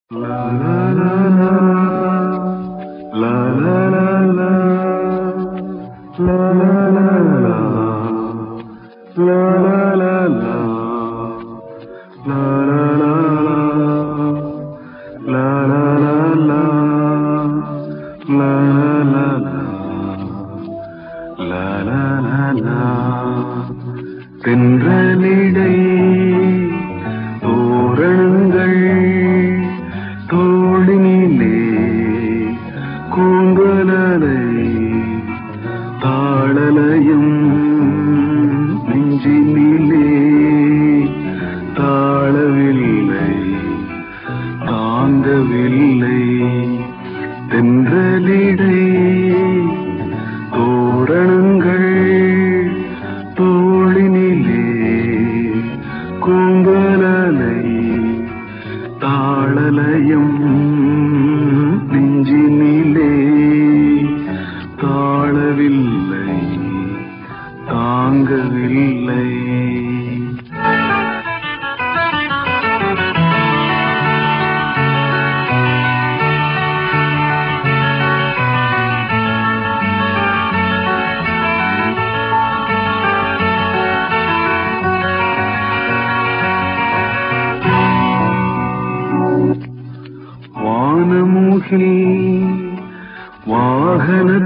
La la la la la la la la la la la la la la தென்றலிடை தோரணங்கள் தோளினிலே கூந்தலரை தாளலயம் நெஞ்சினிலே தாளவில்லை தாங்கவில்லை தென்றலிடை தோரணங்கள் தோளினிலே கூந்தலரை தாளலயம் நெஞ்சினிலே தாளவில்லை தாங்கவில்லை. வானமுகில் வாகனத்தில்